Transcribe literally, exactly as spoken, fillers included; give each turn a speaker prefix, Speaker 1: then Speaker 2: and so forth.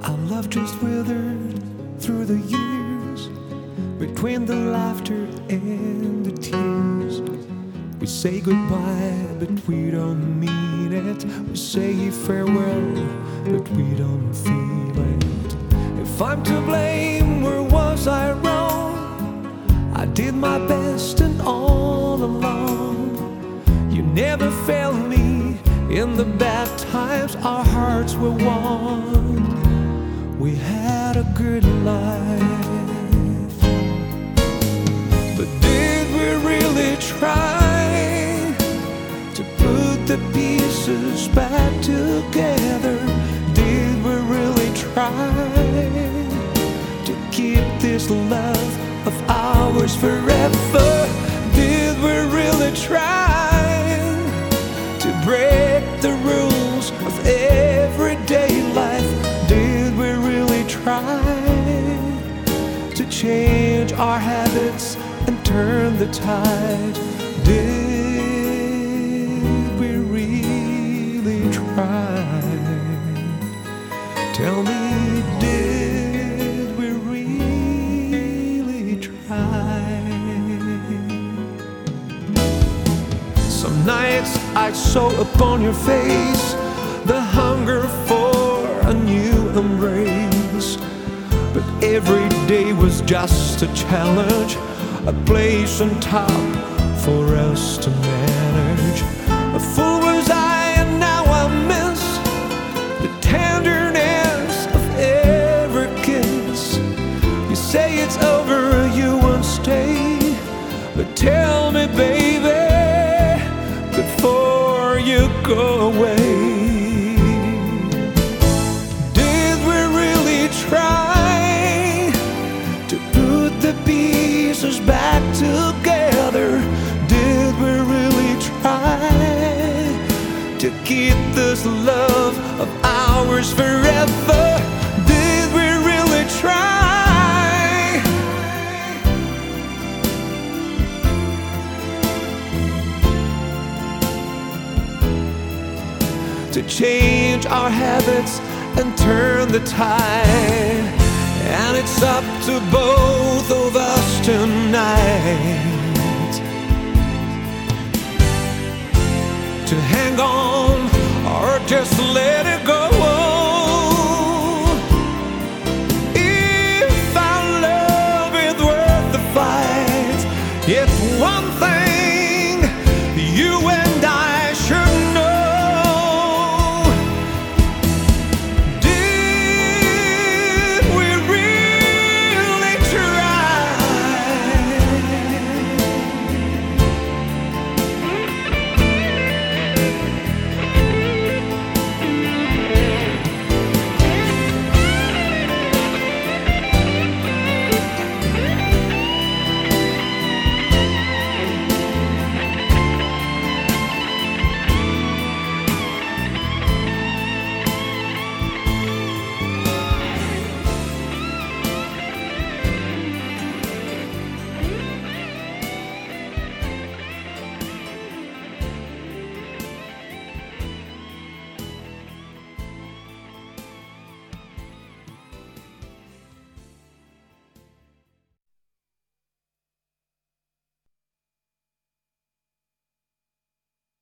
Speaker 1: Our love just withered through the years, between the laughter and the tears. We say goodbye, but we don't mean it. We say farewell, but we don't feel it. If I'm to blame, where was I wrong? I did my best and all along. You never failed me in the bad times. Our hearts were one. We had a good life. But did we really try to put the pieces back together? Did we really try to keep this love of ours forever? Did we really try to break the rules of everyday life? Did we really try to change our habits and turn the tide? Did we really try? Tell me, did we really try? Some nights I saw upon your face the hunger for a new embrace, but every day was just a challenge, a place on top for us to manage. A fool was I, and now I miss the tenderness of every kiss. You say it's over, you won't stay, but tell me, baby, before you go away, did we really try to put the pieces back together? Did we really try to keep this love of ours forever? Did we really try to change our habits and turn the tide? And it's up to both of us tonight to hang on or just let